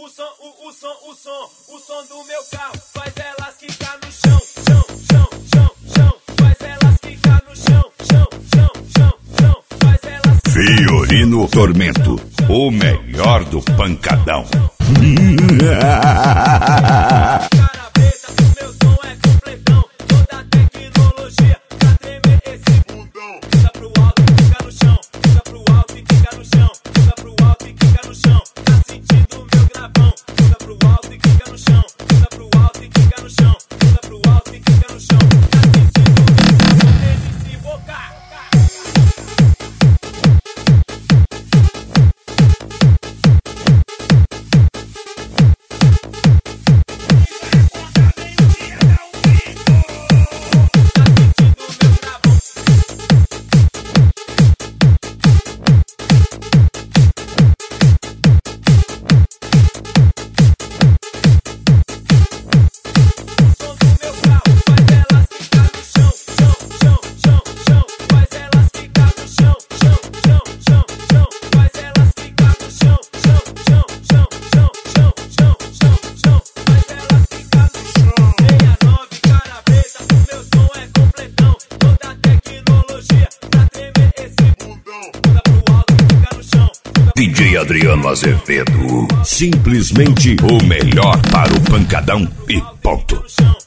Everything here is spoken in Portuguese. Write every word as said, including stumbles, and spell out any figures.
O som, o, o som, o som, o som do meu carro faz elas quicar no chão, chão, chão, chão, chão, faz elas quicar no chão, chão, chão, chão, chão, faz elas. Fiorino Tormento, o melhor do pancadão. D J Adriano Azevedo, simplesmente o melhor para o pancadão e ponto.